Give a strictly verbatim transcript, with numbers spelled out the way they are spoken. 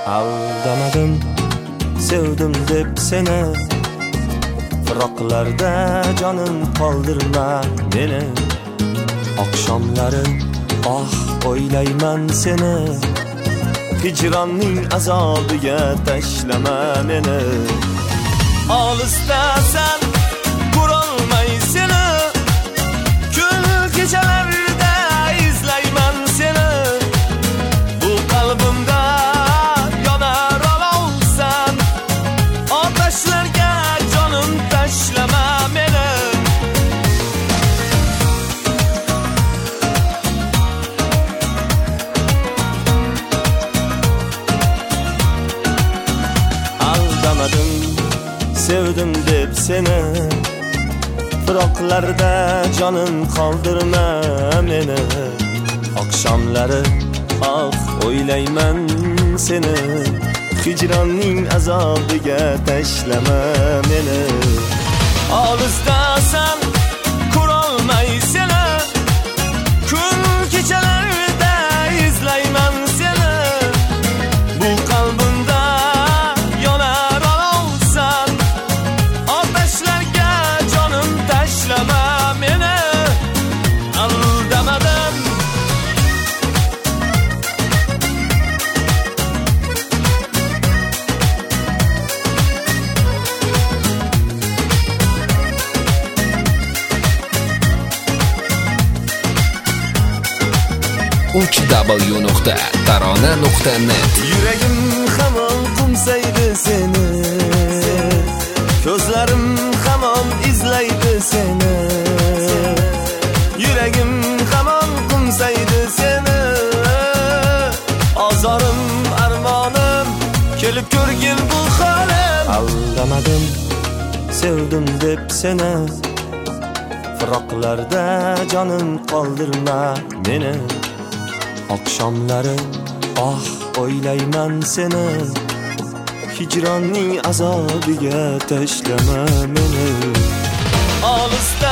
Aldamadım, sevdim deb seni. Fıroqlarda canım qoldirma meni. Oqshomlari ah o'ylayman seni. Hicronning azobiga tashlama meni. Olisdasan ko'rolmay seni. Kun kechalarda izlayman seni. Bu qalbimda yonar olovsan. Otashlarga jonim tashlama meni. Aldamadım, sevdim deb seni. Fıroqlarda canım qoldirma meni. Oqshomlari ah o'ylayman seni. Hicronning azobiga tashlama meni. Olisdasan ko'rolmay seni. Kun kechalarda izlayman seni. Bu qalbimda yonar olovsan. Otashlarga jonim tashlama meni. Aldamadim. uch w nuqta tarona nuqta net Yuragim hamon qumsaydi seni. Ko'zlarim hamon izlaydi seni. Yuragim hamon qumsaydi seni. Ozorim, armonim kelib ko'rgin bu holim. Aldamadim, sevdim deb seni. Fıroqlarda jonim qoldirma meni. Oqshomlari ah o'ylayman seni. Hicronning azobiga tashlama meni. Olisda